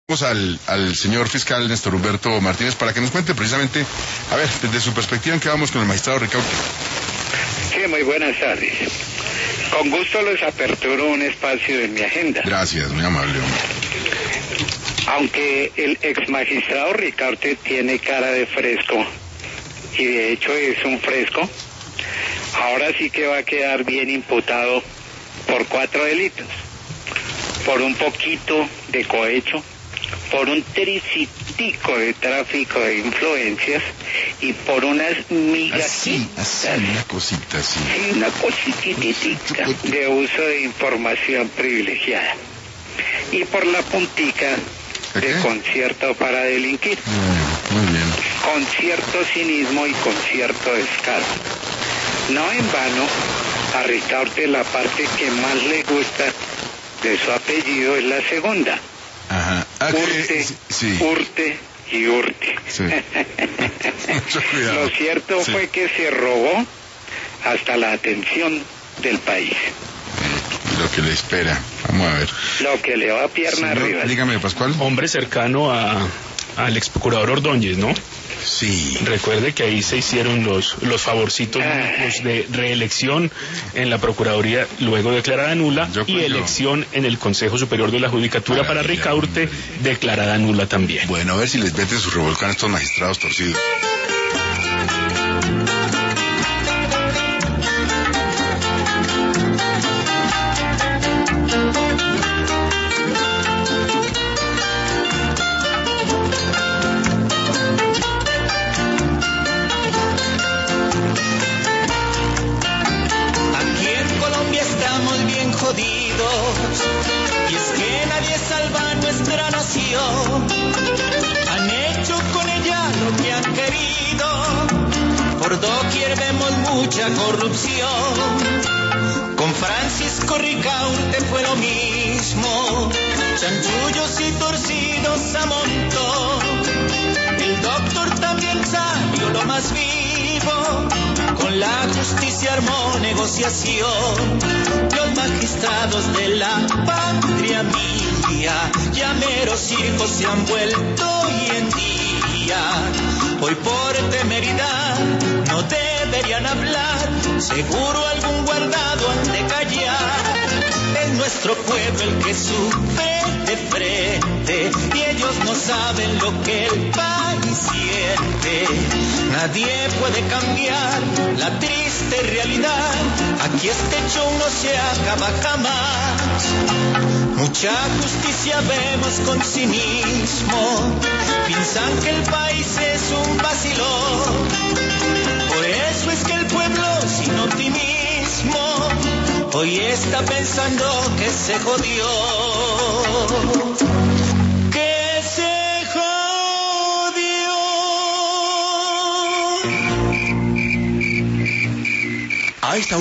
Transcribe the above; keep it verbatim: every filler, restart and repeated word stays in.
Vamos al, al señor fiscal Néstor Humberto Martínez para que nos cuente precisamente, a ver, desde su perspectiva, ¿en qué vamos con el magistrado Ricaurte? Sí, muy buenas tardes. Con gusto les aperturo un espacio en mi agenda. Gracias, muy amable, hombre. Aunque el ex magistrado Ricaurte tiene cara de fresco, y de hecho es un fresco, ahora sí que va a quedar bien imputado por cuatro delitos. Por un poquito de cohecho, por un tricitico de tráfico de influencias y por unas migas. Así, así, una cosita así. Sí, una cosititita de uso de información privilegiada. Y por la puntica de concierto para delinquir. Muy, muy bien. Con cierto cinismo y con cierto descaro. No en vano, a Ricaurte la parte que más le gusta de su apellido es la segunda. Ajá. Ah, Urte, sí. Urte y Urte. Sí. Mucho cuidado. Lo cierto sí. fue que se robó hasta la atención del país. Eh, lo que le espera. Vamos a ver. Lo que le va a pierna Señor, arriba. dígame, Pascual. Hombre cercano a, al ex procurador Ordóñez, ¿no? Sí. Recuerde que ahí se hicieron los, los favorcitos los de reelección en la Procuraduría, luego declarada nula, Yo y creo. elección en el Consejo Superior de la Judicatura Maravilla, para Ricaurte, hombre. declarada nula también. Bueno, a ver si les meten su revolcán a estos magistrados torcidos. Y es que nadie salva a nuestra nación. Han hecho con ella lo que han querido. Por doquier vemos mucha corrupción. Con Francisco Ricaurte fue lo mismo. Chanchullos y torcidos a montón. El doctor también salió lo más vivo. Con la justicia armó negociación. Los magistrados de la patria mía, ya meros circos se han vuelto hoy en día. Hoy por temeridad no deberían hablar, seguro algún guardado han de callar. Es nuestro pueblo el que sufre de frente y ellos no saben lo que el país siente. Nadie puede cambiar la triste realidad. Aquí este show no se acaba jamás. Mucha justicia vemos con cinismo. Piensan que el país es un vacilón. Por eso es que el pueblo sin optimismo hoy está pensando que se jodió. Que se jodió. A esta